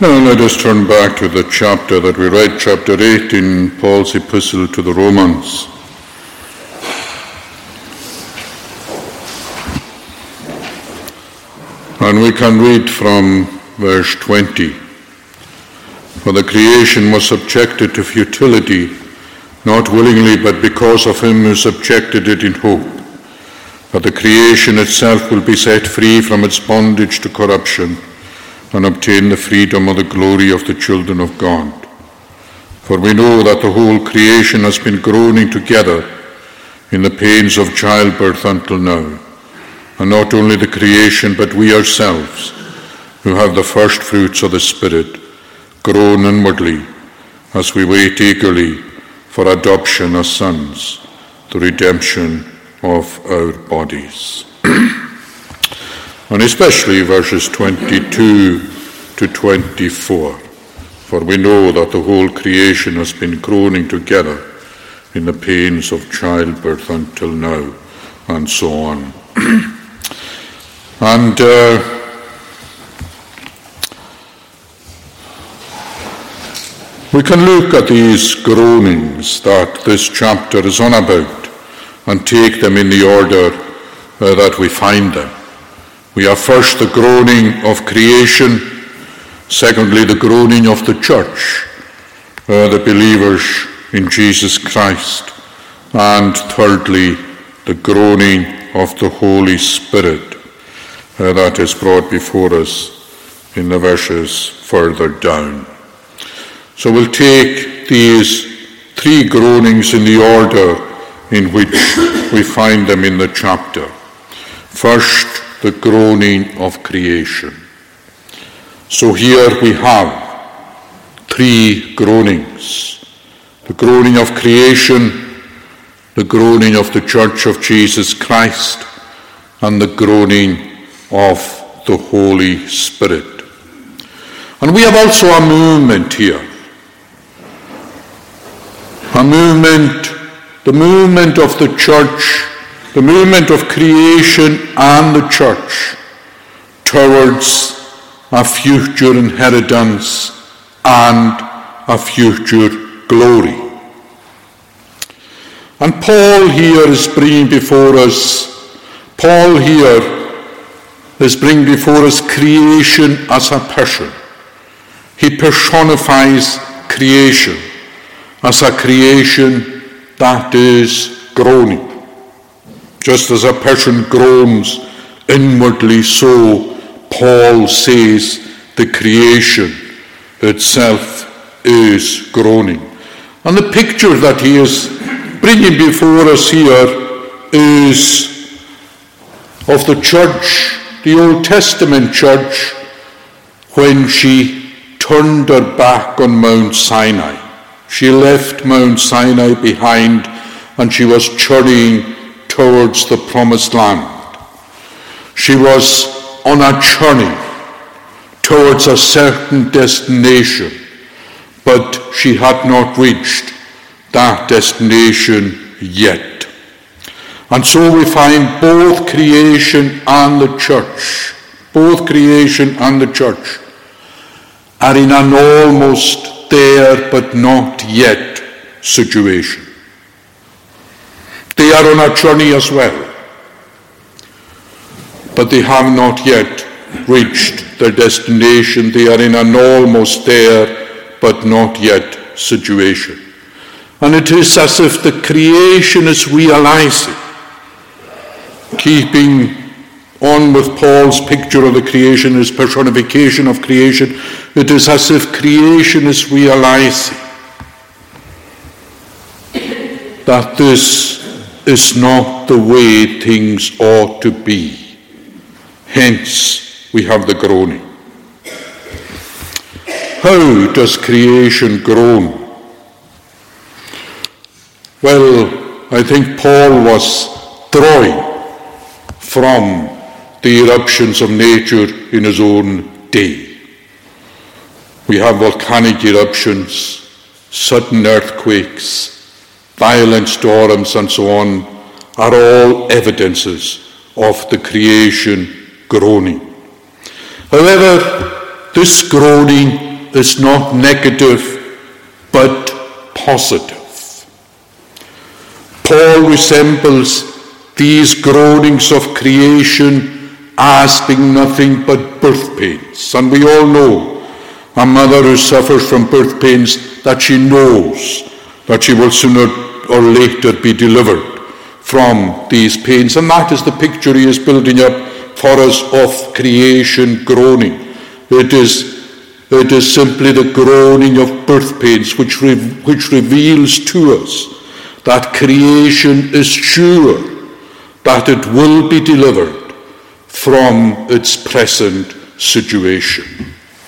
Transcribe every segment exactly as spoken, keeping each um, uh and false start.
Now let us turn back to the chapter that we read, chapter eight in Paul's epistle to the Romans. And we can read from verse twenty. For the creation was subjected to futility, not willingly, but because of him who subjected it in hope, that the creation itself will be set free from its bondage to corruption, and obtain the freedom of the glory of the children of God. For we know that the whole creation has been groaning together in the pains of childbirth until now. And not only the creation, but we ourselves, who have the first fruits of the Spirit, groan inwardly as we wait eagerly for adoption as sons, the redemption of our bodies. And especially verses twenty-two to twenty-four. For we know that the whole creation has been groaning together in the pains of childbirth until now, and so on. and uh, we can look at these groanings that this chapter is on about and take them in the order uh, that we find them. We have first the groaning of creation, secondly the groaning of the church, uh, the believers in Jesus Christ, and thirdly the groaning of the Holy Spirit uh, that is brought before us in the verses further down. So we'll take these three groanings in the order in which we find them in the chapter. First, the groaning of creation. So here we have three groanings. The groaning of creation, the groaning of the Church of Jesus Christ, and the groaning of the Holy Spirit. And we have also a movement here. A movement, the movement of the church, the movement of creation and the church towards a future inheritance and a future glory. And Paul here is bringing before us, Paul here is bringing before us creation as a person. He personifies creation as a creation that is groaning. Just as a person groans inwardly, so Paul says the creation itself is groaning. And the picture that he is bringing before us here is of the church, the Old Testament church, when she turned her back on Mount Sinai. She left Mount Sinai behind and she was journeying towards the promised land. She was on a journey towards a certain destination, but she had not reached that destination yet. And so we find both creation and the church, both creation and the church are in an almost there but not yet situation. They are on a journey as well, but they have not yet reached their destination. They are in an almost there but not yet situation. And it is as if the creation is realizing, keeping on with Paul's picture of the creation, his personification of creation, it is as if creation is realizing that this is not the way things ought to be. Hence, we have the groaning. How does creation groan? Well, I think Paul was drawing from the eruptions of nature in his own day. We have volcanic eruptions, sudden earthquakes, violent storms and so on, are all evidences of the creation groaning. However, this groaning is not negative, but positive. Paul resembles these groanings of creation as being nothing but birth pains. And we all know a mother who suffers from birth pains, that she knows that she will sooner or later be delivered from these pains. And that is the picture he is building up for us of creation groaning. It is, it is simply the groaning of birth pains which, re, which reveals to us that creation is sure that it will be delivered from its present situation.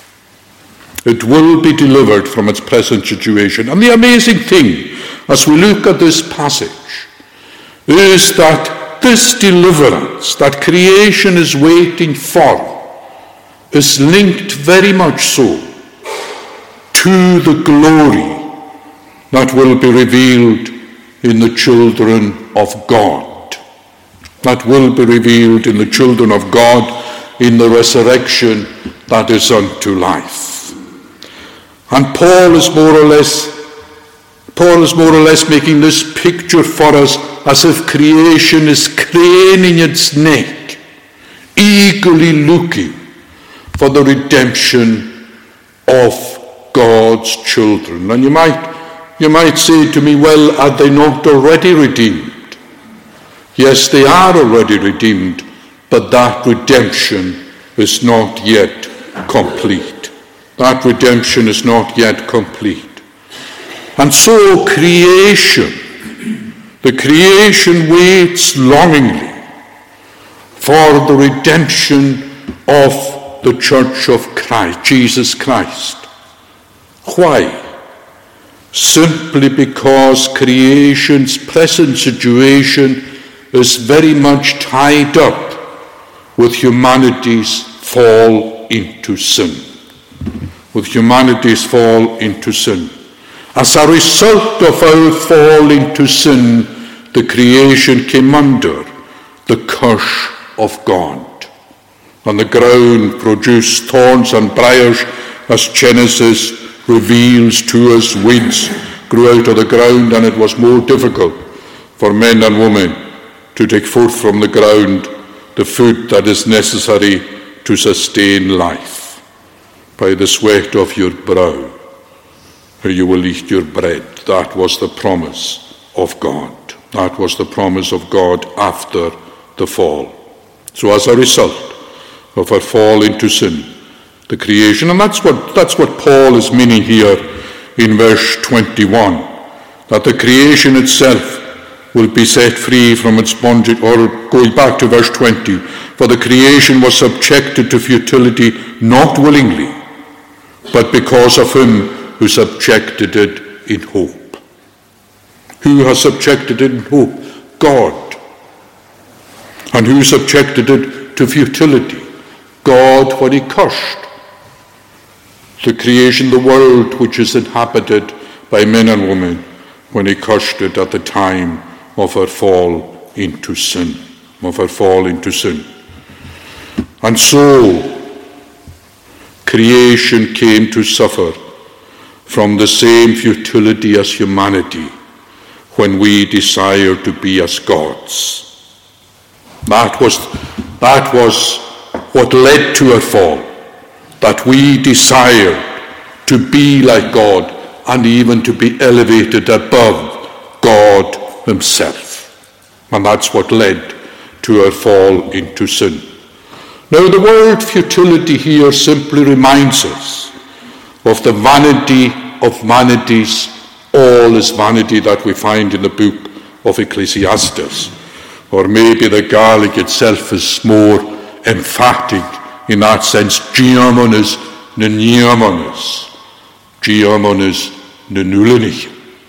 It will be delivered from its present situation. And the amazing thing, as we look at this passage, is that this deliverance that creation is waiting for is linked very much so to the glory that will be revealed in the children of God. That will be revealed in the children of God in the resurrection that is unto life. And Paul is more or less, Paul is more or less making this picture for us as if creation is craning its neck, eagerly looking for the redemption of God's children. And you might, you might say to me, well, are they not already redeemed? Yes, they are already redeemed, but that redemption is not yet complete. That redemption is not yet complete. And so creation, the creation waits longingly for the redemption of the church of Christ, Jesus Christ. Why? Simply because creation's present situation is very much tied up with humanity's fall into sin. With humanity's fall into sin. As a result of our fall into sin, the creation came under the curse of God. And the ground produced thorns and briars, as Genesis reveals to us. Weeds grew out of the ground, and it was more difficult for men and women to take forth from the ground the food that is necessary to sustain life. By the sweat of your brow you will eat your bread. That was the promise of God. That was the promise of God after the fall. So as a result of our fall into sin, the creation, and that's what that's what Paul is meaning here in verse twenty-one, that the creation itself will be set free from its bondage. Or going back to verse twenty, for the creation was subjected to futility not willingly, but because of him who subjected it in hope. Who has subjected it in hope? God. And who subjected it to futility? God, when he cursed the creation, the world which is inhabited by men and women, when he cursed it at the time of our fall into sin. Of our fall into sin. And so creation came to suffer from the same futility as humanity when we desire to be as gods. That was, that was what led to our fall, that we desired to be like God and even to be elevated above God himself. And that's what led to our fall into sin. Now, the word futility here simply reminds us of the vanity of vanities. All is vanity that we find in the book of Ecclesiastes. Or maybe the Gaelic itself is more emphatic in that sense. Geomonis na neomonis. Geomonis na nulini.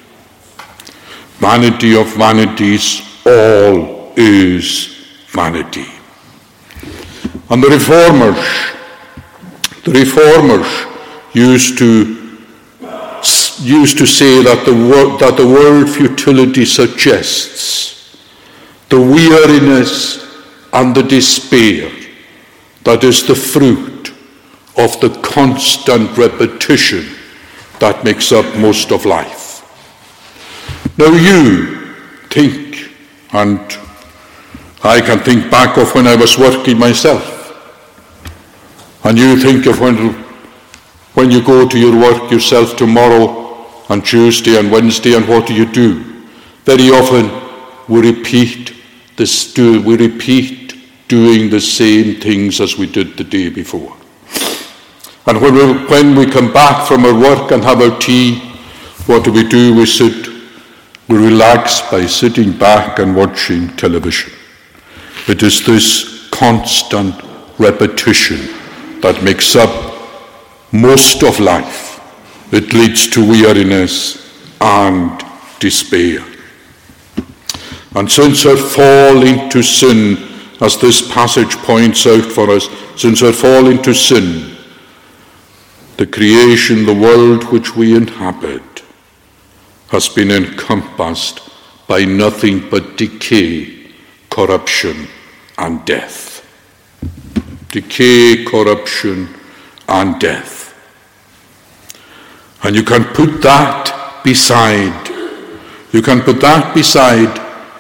Vanity of vanities, all is vanity. And the reformers, the reformers used to used to say that the word that the word futility suggests the weariness and the despair that is the fruit of the constant repetition that makes up most of life. Now you think, and I can think back of when I was working myself, and you think of when, when you go to your work yourself tomorrow and Tuesday and Wednesday, and what do you do? Very often we repeat this, do, we repeat doing the same things as we did the day before. And when we, when we come back from our work and have our tea, what do we do? We sit, we relax by sitting back and watching television. It is this constant repetition that makes up most of life. It leads to weariness and despair. And since our fall into sin, as this passage points out for us, since our fall into sin, the creation, the world which we inhabit, has been encompassed by nothing but decay, corruption, and death. Decay, corruption, and death. And you can put that beside, you can put that beside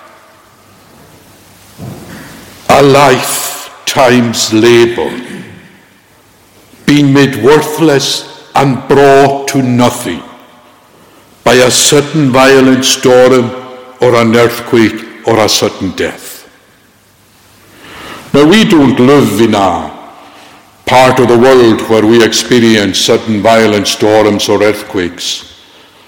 a lifetime's labor, being made worthless and brought to nothing by a sudden violent storm or an earthquake or a sudden death. Now, we don't live in a part of the world where we experience sudden violent storms or earthquakes,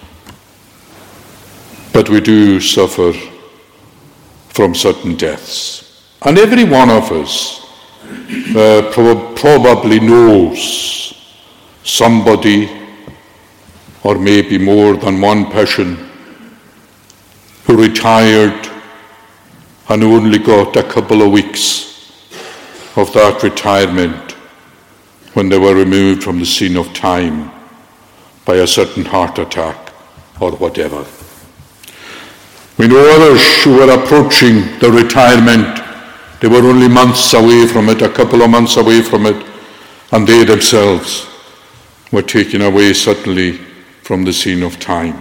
but we do suffer from sudden deaths. And every one of us uh, pro- probably knows somebody, or maybe more than one person, who retired and only got a couple of weeks of that retirement when they were removed from the scene of time by a sudden heart attack or whatever. We know others who were approaching the retirement. They were only months away from it, a couple of months away from it, and they themselves were taken away suddenly from the scene of time.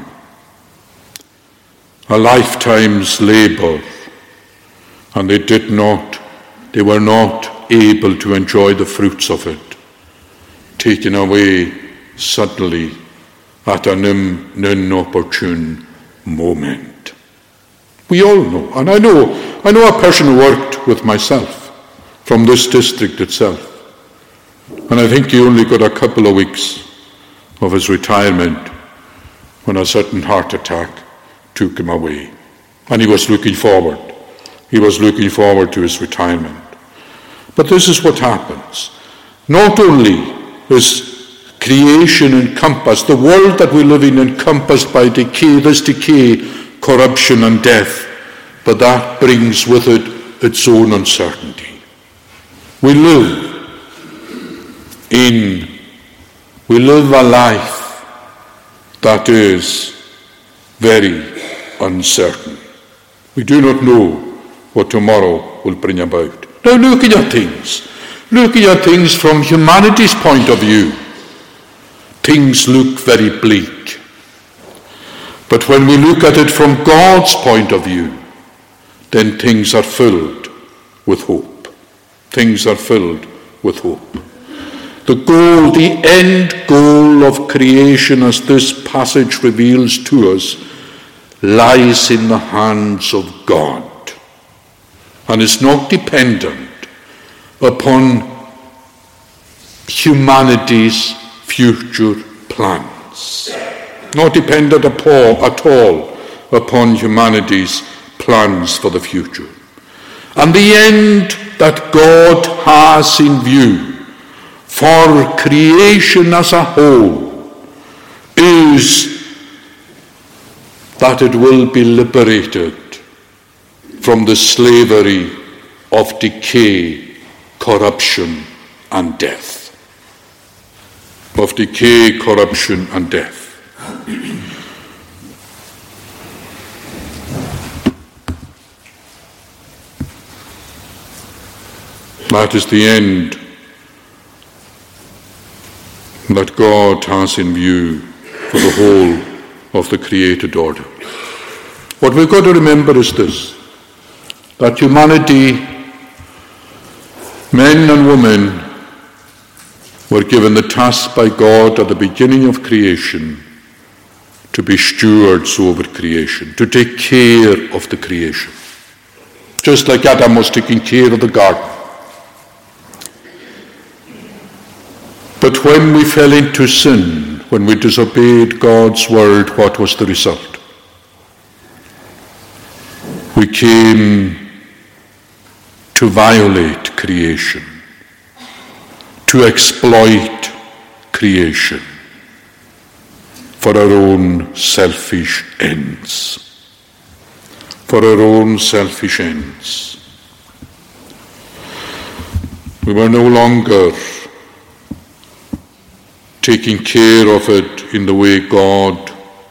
A lifetime's labor, and they did not, they were not able to enjoy the fruits of it, taken away suddenly at an inopportune moment. We all know, and I know, I know a person who worked with myself from this district itself, and I think he only got a couple of weeks of his retirement when a sudden heart attack took him away, and he was looking forward. He was looking forward to his retirement. But this is what happens. Not only is creation encompassed, the world that we live in encompassed by decay, this decay, corruption and death, but that brings with it its own uncertainty. We live in, we live a life that is very uncertain. We do not know what tomorrow will bring about. Now, looking at things, looking at things from humanity's point of view, things look very bleak. But when we look at it from God's point of view, then things are filled with hope. Things are filled with hope. The goal, the end goal of creation, as this passage reveals to us, lies in the hands of God and is not dependent upon humanity's future plans. Not dependent at all upon humanity's plans for the future. And the end that God has in view for creation as a whole is that it will be liberated from the slavery of decay, corruption, and death. Of decay, corruption, and death. That is the end that God has in view for the whole of the created order. What we've got to remember is this, that humanity, men and women, were given the task by God at the beginning of creation to be stewards over creation, to take care of the creation, just like Adam was taking care of the garden. But when we fell into sin, when we disobeyed God's word, what was the result? We came to violate creation, to exploit creation for our own selfish ends. For our own selfish ends. We were no longer taking care of it in the way God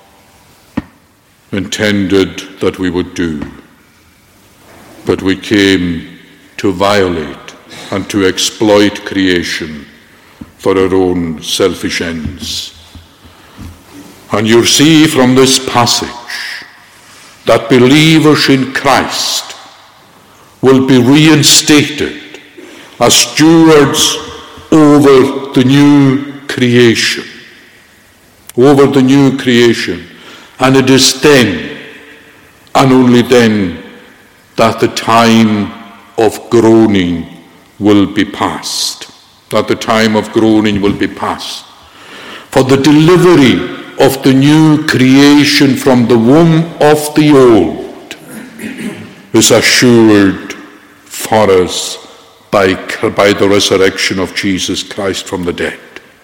intended that we would do, but we came to violate and to exploit creation for our own selfish ends. And you see from this passage that believers in Christ will be reinstated as stewards over the new creation, over the new creation. And it is then, and only then, that the time of groaning will be past. That the time of groaning will be past. For the delivery of the new creation from the womb of the old is assured for us by, by the resurrection of Jesus Christ from the dead.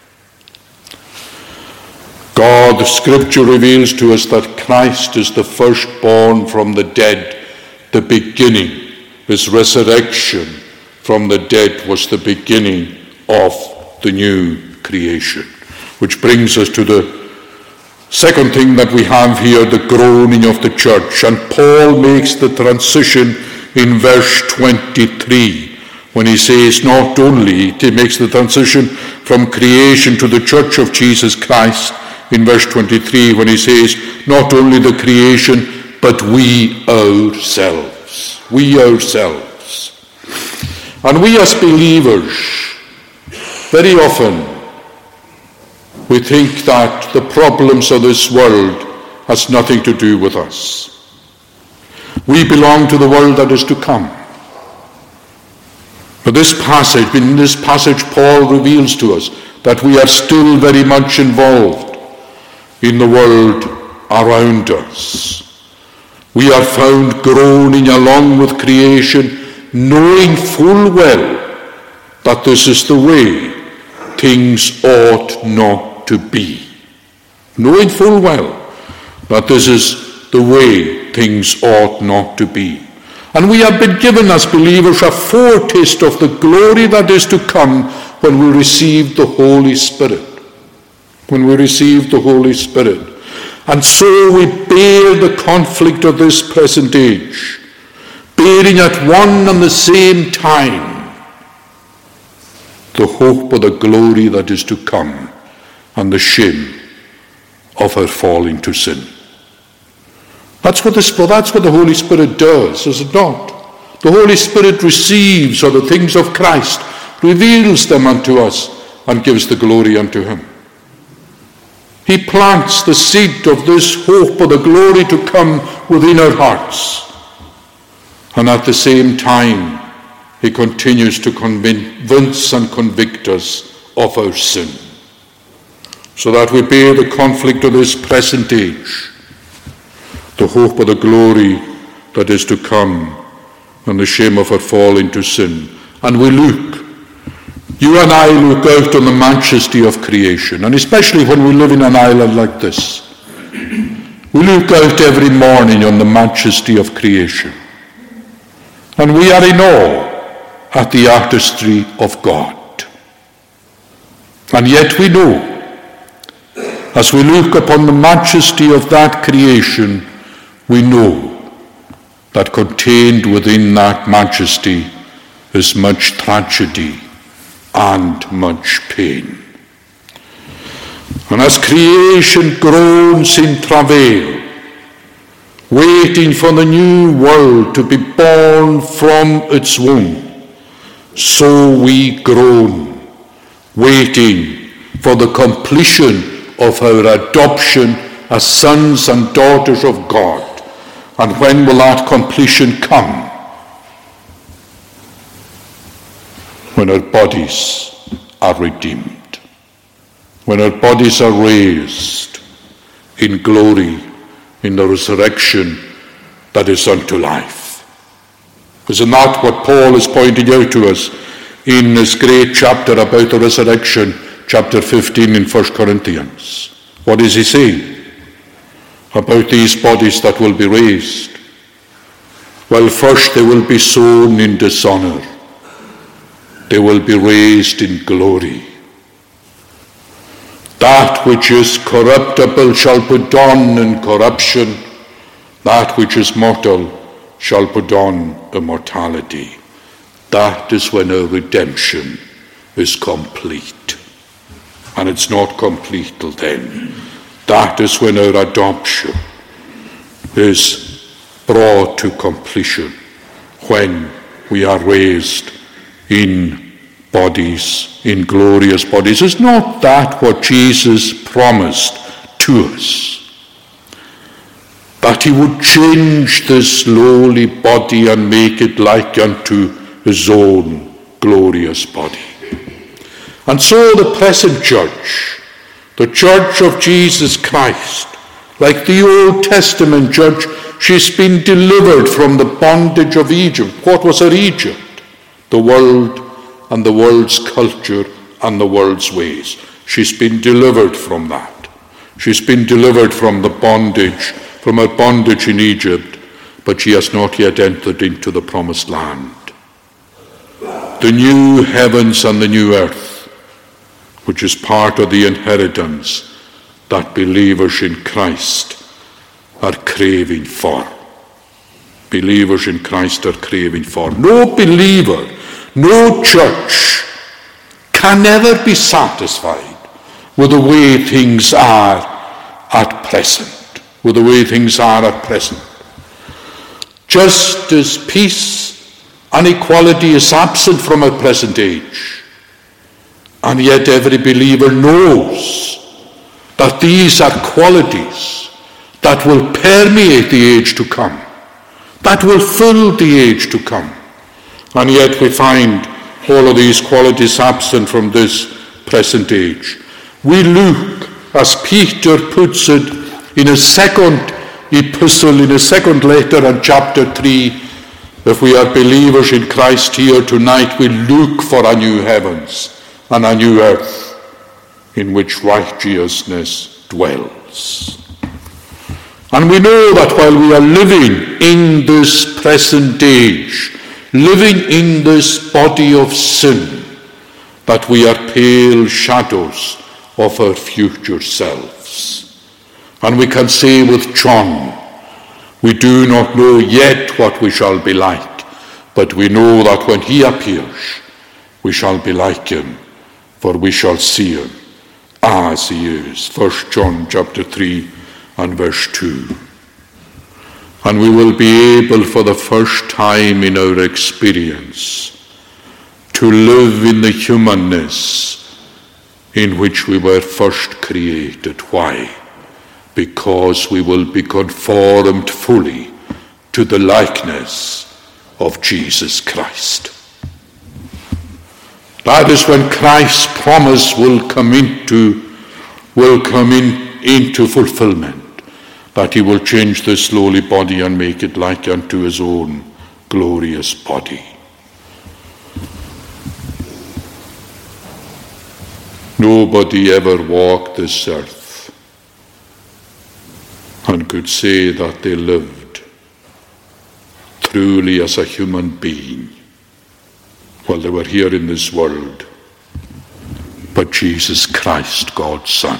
God, the Scripture reveals to us that Christ is the firstborn from the dead, the beginning. His resurrection from the dead was the beginning of the new creation. Which brings us to the second thing that we have here, the groaning of the church. And Paul makes the transition in verse twenty-three, when he says not only, he makes the transition from creation to the church of Jesus Christ, in verse twenty-three, when he says, not only the creation, but we ourselves. We ourselves. And we as believers, very often, we think that the problems of this world has nothing to do with us. We belong to the world that is to come. But this passage, in this passage, Paul reveals to us that we are still very much involved in the world around us. We are found groaning along with creation, knowing full well that this is the way things ought not to be. Knowing full well that this is the way things ought not to be. And we have been given as believers a foretaste of the glory that is to come when we receive the Holy Spirit. When we receive the Holy Spirit. And so we bear the conflict of this present age, bearing at one and the same time the hope of the glory that is to come and the shame of our falling to sin. That's what, the, that's what the Holy Spirit does, is it not? The Holy Spirit receives of the things of Christ, reveals them unto us, and gives the glory unto him. He plants the seed of this hope of the glory to come within our hearts. And at the same time, he continues to convince and convict us of our sin, so that we bear the conflict of this present age, the hope of the glory that is to come, and the shame of our fall into sin. And we look, you and I look out on the majesty of creation, and especially when we live in an island like this. We look out every morning on the majesty of creation, and we are in awe at the artistry of God. And yet we know, as we look upon the majesty of that creation, we know that contained within that majesty is much tragedy and much pain. And as creation groans in travail, waiting for the new world to be born from its womb, so we groan, waiting for the completion of our adoption as sons and daughters of God. And when will that completion come? When our bodies are redeemed, when our bodies are raised in glory, in the resurrection that is unto life. Isn't that what Paul is pointing out to us in this great chapter about the resurrection, chapter fifteen in First Corinthians? What is he saying about these bodies that will be raised? Well, first they will be sown in dishonor. They will be raised in glory. That which is corruptible shall put on incorruption. That which is mortal shall put on immortality. That is when our redemption is complete. And it's not complete till then. That is when our adoption is brought to completion, when we are raised in bodies, in glorious bodies. Is not that what Jesus promised to us? That he would change this lowly body and make it like unto his own glorious body. And so the present church, the church of Jesus Christ, like the Old Testament church, she's been delivered from the bondage of Egypt. What was her Egypt? The world and the world's culture and the world's ways. She's been delivered from that. She's been delivered from the bondage, from her bondage in Egypt, but she has not yet entered into the promised land. The new heavens and the new earth, which is part of the inheritance that believers in Christ are craving for. Believers in Christ are craving for. No believer, no church can ever be satisfied with the way things are at present. With the way things are at present. Just as peace and equality is absent from our present age, and yet every believer knows that these are qualities that will permeate the age to come, that will fill the age to come. And yet we find all of these qualities absent from this present age. We look, as Peter puts it in a second epistle, in a second letter in chapter three, if we are believers in Christ here tonight, we look for a new heavens and a new earth in which righteousness dwells. And we know that while we are living in this present age, living in this body of sin, that we are pale shadows of our future selves. And we can say with John, we do not know yet what we shall be like, but we know that when he appears, we shall be like him, for we shall see him as he is. First John chapter three and verse two. And we will be able for the first time in our experience to live in the humanness in which we were first created. Why? Because we will be conformed fully to the likeness of Jesus Christ. That is when Christ's promise will come into, will come in, into fulfillment. That he will change this lowly body and make it like unto his own glorious body. Nobody ever walked this earth and could say that they lived truly as a human being while they were here in this world, but Jesus Christ, God's Son.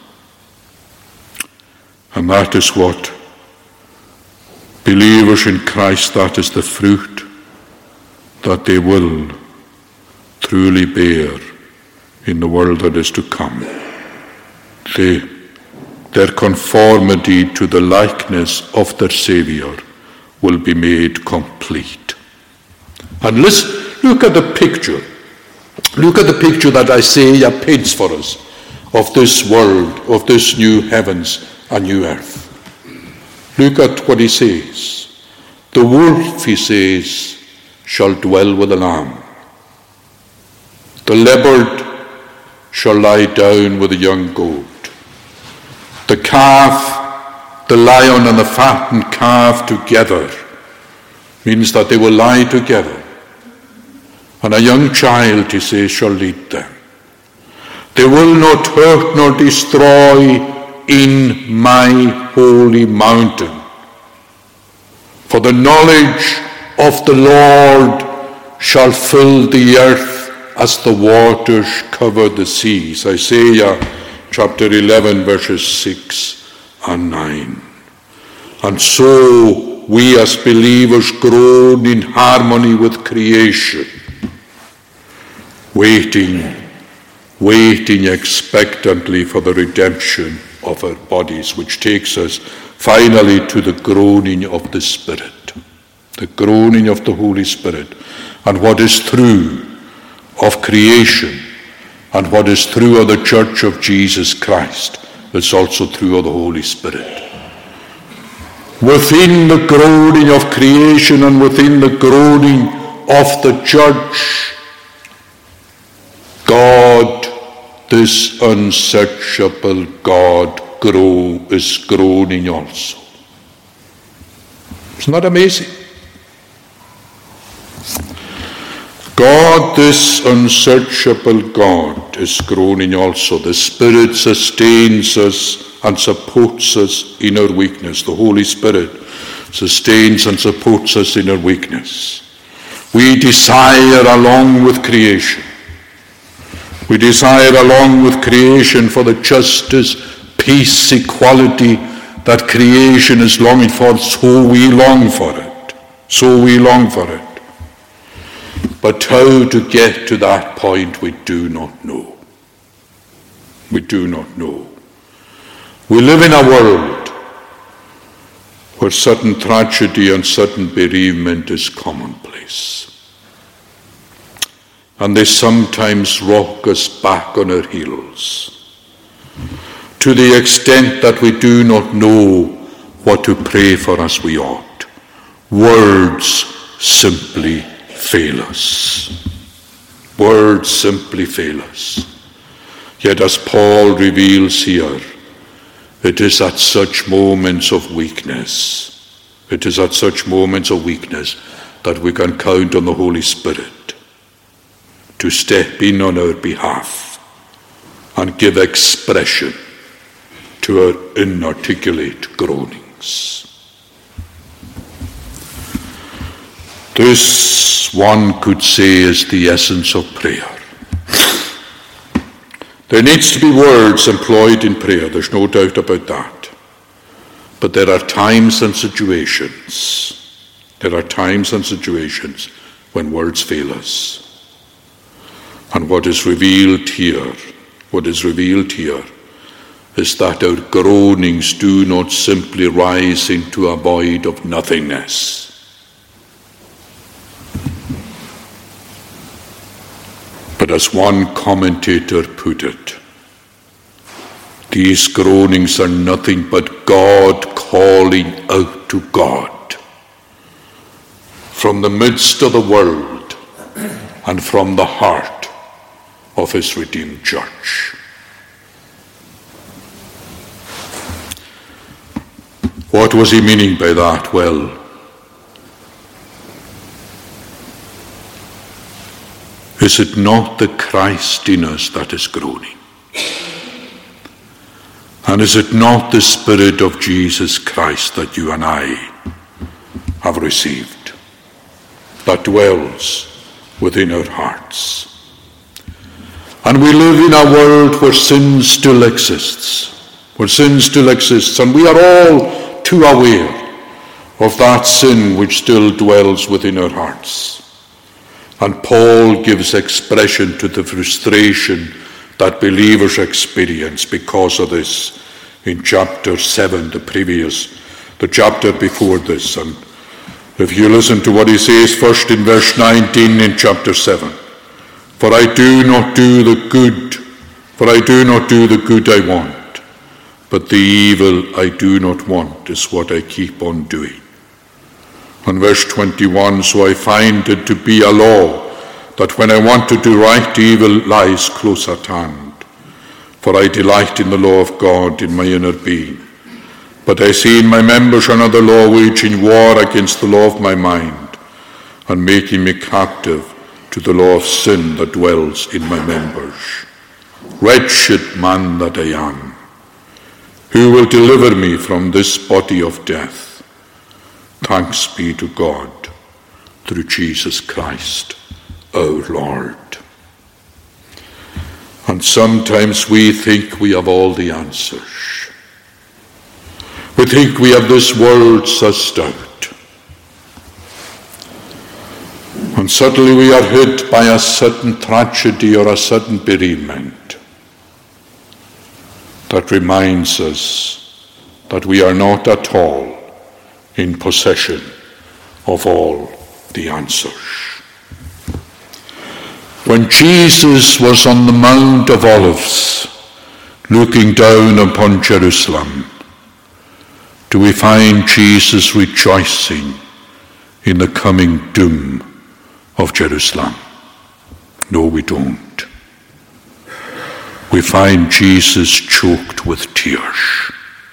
And that is what believers in Christ, that is the fruit that they will truly bear in the world that is to come. ultimately their conformity to the likeness of their Saviour will be made complete. And listen, look at the picture. Look at the picture that Isaiah paints for us of this world, of this new heavens and new earth. Look at what he says. The wolf, he says, shall dwell with the lamb. The leopard shall lie down with the young goat. The calf, the lion and the fattened calf together means that they will lie together. And a young child, he says, shall lead them. They will not hurt nor destroy in my holy mountain. For the knowledge of the Lord shall fill the earth as the waters cover the seas. Isaiah chapter eleven, verses six and nine. And so we as believers groan in harmony with creation, waiting, waiting expectantly for the redemption of our bodies, which takes us finally to the groaning of the Spirit, the groaning of the Holy Spirit, and what is true of creation and what is true of the Church of Jesus Christ is also true of the Holy Spirit. Within the groaning of creation and within the groaning of the Church, God, this unsearchable God, grow, is groaning also. Isn't that amazing? God, this unsearchable God, is groaning also. The Spirit sustains us and supports us in our weakness. The Holy Spirit sustains and supports us in our weakness. We desire along with creation. We desire along with creation for the justice, peace, equality that creation is longing for. So we long for it. So we long for it. But how to get to that point, we do not know. We do not know. We live in a world where sudden tragedy and sudden bereavement is commonplace. And they sometimes rock us back on our heels, to the extent that we do not know what to pray for as we ought. Words simply fail us. Words simply fail us. Yet as Paul reveals here, it is at such moments of weakness, it is at such moments of weakness that we can count on the Holy Spirit to step in on our behalf and give expression to our inarticulate groanings. This, one could say, is the essence of prayer. There needs to be words employed in prayer, there's no doubt about that. But there are times and situations, there are times and situations when words fail us. And what is revealed here, what is revealed here, is that our groanings do not simply rise into a void of nothingness. But as one commentator put it, these groanings are nothing but God calling out to God from the midst of the world and from the heart of his redeemed church. What was he meaning by that? Well, is it not the Christ in us that is groaning? And is it not the Spirit of Jesus Christ that you and I have received, that dwells within our hearts? And we live in a world where sin still exists, where sin still exists, and we are all too aware of that sin which still dwells within our hearts. And Paul gives expression to the frustration that believers experience because of this in chapter seven, the previous, the chapter before this. And if you listen to what he says first in verse nineteen in chapter seven, for I do not do the good, for I do not do the good I want, but the evil I do not want is what I keep on doing. And verse twenty-one, so I find it to be a law that when I want to do right, evil lies close at hand. For I delight in the law of God in my inner being. But I see in my members another law waging war against the law of my mind, and making me captive to the law of sin that dwells in my members. Wretched man that I am, who will deliver me from this body of death? Thanks be to God through Jesus Christ our Lord. And sometimes we think we have all the answers. We think we have this world sussed out. And suddenly we are hit by a sudden tragedy or a sudden bereavement that reminds us that we are not at all in possession of all the answers. When Jesus was on the Mount of Olives, looking down upon Jerusalem, do we find Jesus rejoicing in the coming doom of Jerusalem? No, we don't. We find Jesus choked with tears.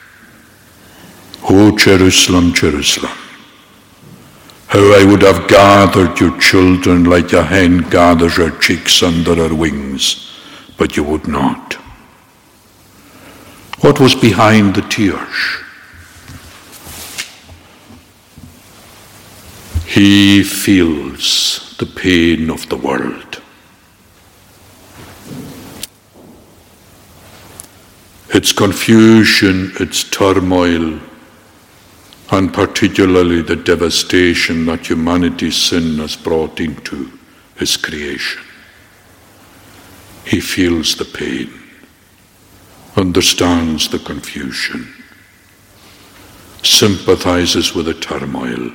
O Jerusalem, Jerusalem, how I would have gathered your children like a hen gathers her chicks under her wings, but you would not. What was behind the tears? He feels the pain of the world. Its confusion, its turmoil, and particularly the devastation that humanity's sin has brought into his creation. He feels the pain, understands the confusion, sympathizes with the turmoil,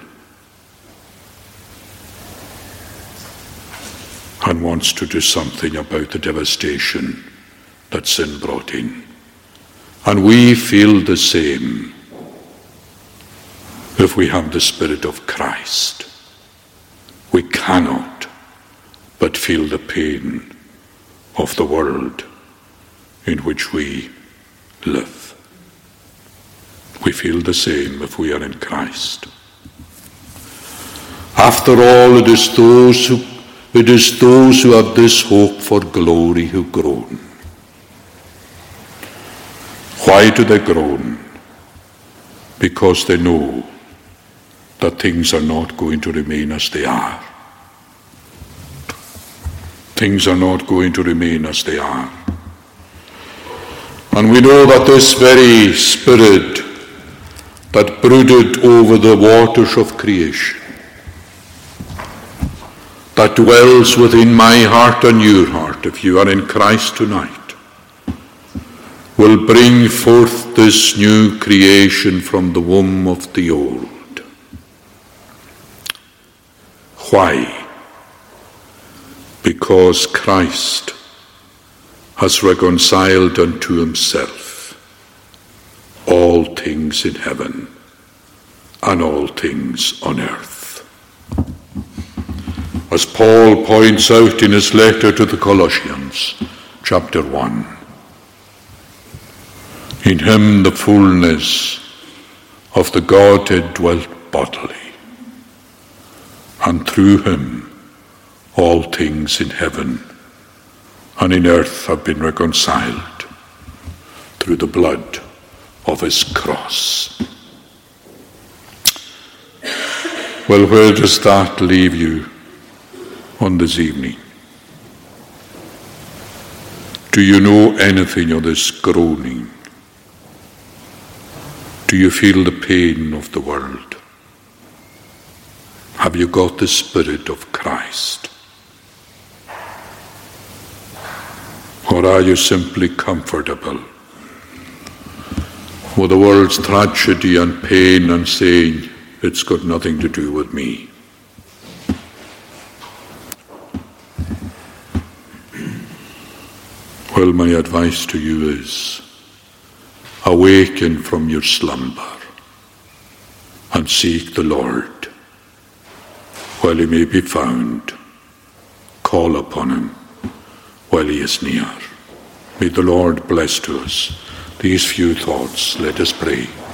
and wants to do something about the devastation that sin brought in. And we feel the same if we have the Spirit of Christ. We cannot but feel the pain of the world in which we live. We feel the same if we are in Christ. After all, it is those who, it is those who have this hope for glory who groan. Why do they groan? Because they know that things are not going to remain as they are. Things are not going to remain as they are. And we know that this very Spirit that brooded over the waters of creation, that dwells within my heart and your heart, if you are in Christ tonight, will bring forth this new creation from the womb of the old. Why? Because Christ has reconciled unto himself all things in heaven and all things on earth. As Paul points out in his letter to the Colossians, chapter one, in him the fullness of the Godhead dwelt bodily, and through him all things in heaven and in earth have been reconciled through the blood of his cross. Well, where does that leave you on this evening? Do you know anything of this groaning? Do you feel the pain of the world? Have you got the Spirit of Christ? Or are you simply comfortable with the world's tragedy and pain and saying, it's got nothing to do with me? Well, my advice to you is, awaken from your slumber and seek the Lord while he may be found. Call upon him while he is near. May the Lord bless to us these few thoughts. Let us pray.